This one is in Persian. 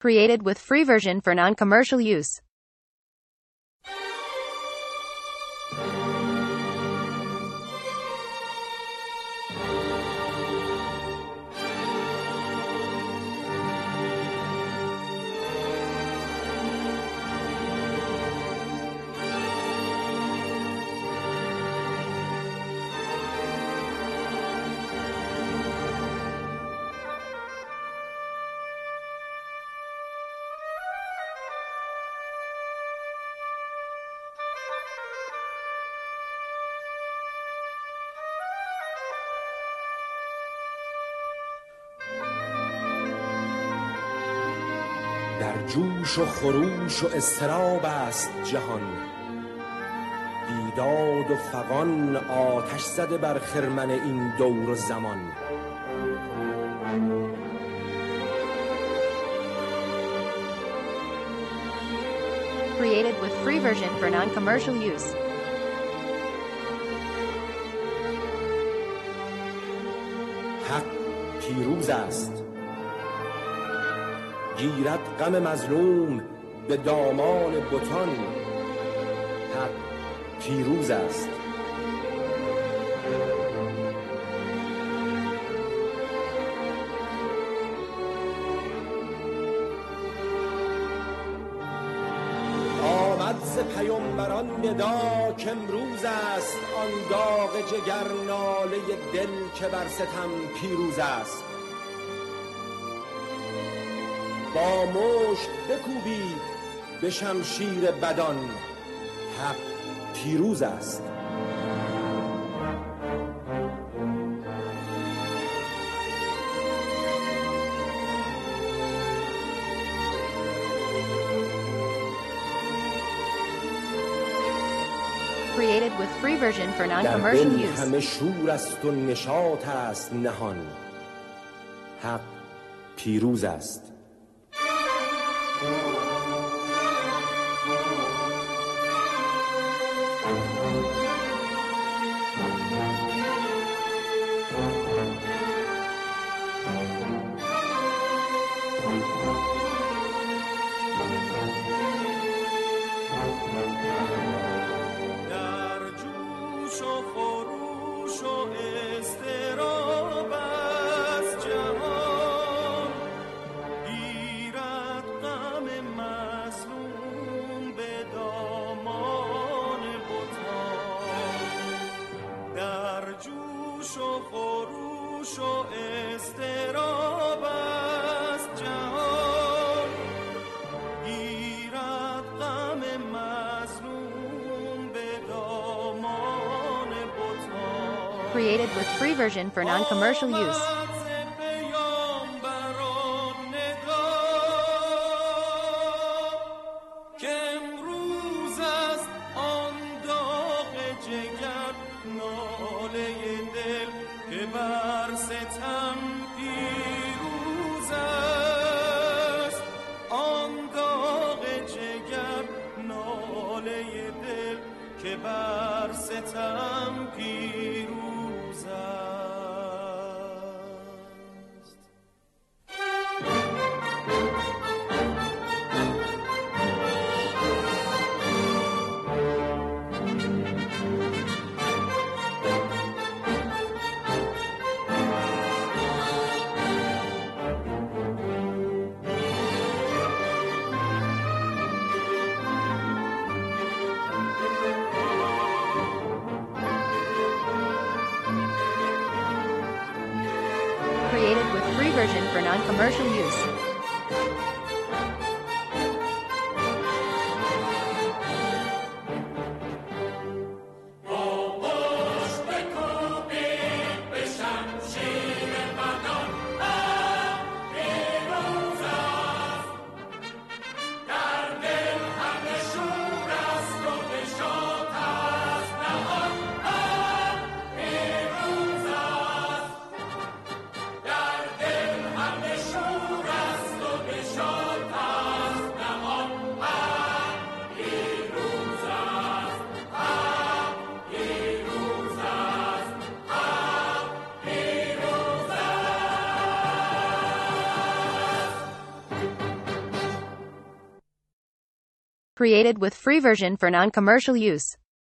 Created with free version for non-commercial use. در جوش و خروش و اضطراب است جهان، بیداد و فغان آتش زده بر خرمن این دور و زمان. Created with free version for non-commercial use. حق پیروز است، گیرد غم مظلوم به دامان بتان. حق پیروز است. آمد ز پیامبران ندا که امروز است آن داغ جگر ناله دل که بر ستم پیروز است. با مشت بکوبید به شمشیر بدان، حق پیروز است. Created with free version for non-commercial در دل use. همه شور است و نشاط است نهان، حق پیروز است. Created with free version for non-commercial use. که بر ستم پیروز است. Created with free version for non-commercial use. در دل همه شور Created with free version for non-commercial use.